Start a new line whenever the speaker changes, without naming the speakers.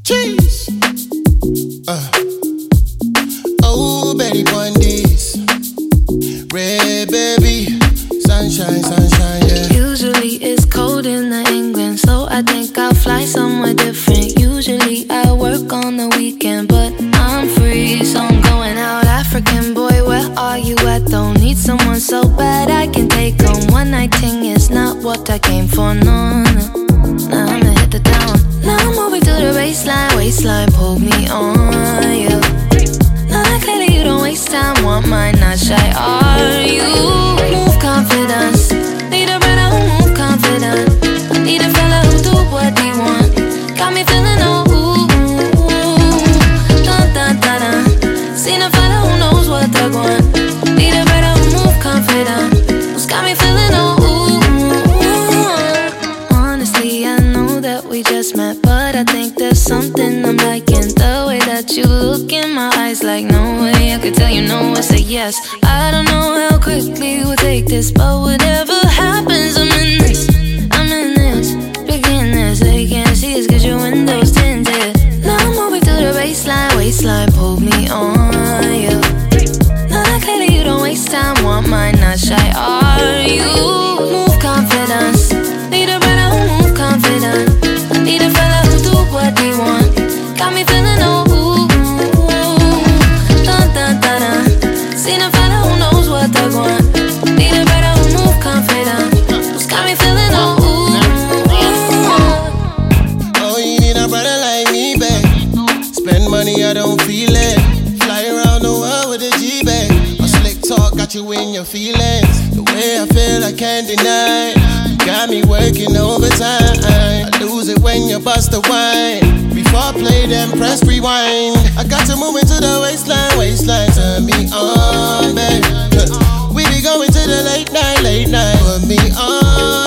Cheese. Oh, Betty Bundy's. Red baby. Sunshine, sunshine, yeah.
Usually it's cold in the England, so I think I'll fly somewhere different. Usually I work on the weekend, but I'm free, so I'm going out. African boy, where are you at? Don't need someone so bad I can take on. One night thing is not what I came for, no, no. Now I'ma hit the town. Now I'm moving to the baseline, waistline, pull me on, yeah. Now that clearly you don't waste time, want mine, not shy, are you? Move confidence, need a brother who move confident. I need a fella who do what he want. Got me feeling ooh, dun dun dun dun. Seen a fella who knows what they want. Need a brother who move confident. Who's got me feeling ooh. Honestly, I know that we just met, but I think there's something I'm liking. The way that you look in my eyes, like no way I could tell you no, I say yes. I don't know how quickly we'll take this, but whatever happens, I'm in this. I'm in this, begin this. They can't see us cause your window's tinted. Now I'm moving to the baseline, waistline, pull me on, yeah. Now that clearly you don't waste time, want mine, not shy, are you? Move confidence, need a brother who move confident. I need a fella who do what he want. Got me feeling ooh, dun dun dun dun. Seen a fella who knows what they want. Need a brother who move confident. Who's got me feeling ooh.
Oh, you need a brother like me, babe. Spend money, I don't feel it. Fly around the world with a G-bag. A slick talk got you in your feelings. The way I feel, I can't deny. You got me working overtime. I lose it when you bust the wine. Before I play, then press rewind. I got to move into the waistline, waistline. Turn me on, babe. We be going to the late night, put me on.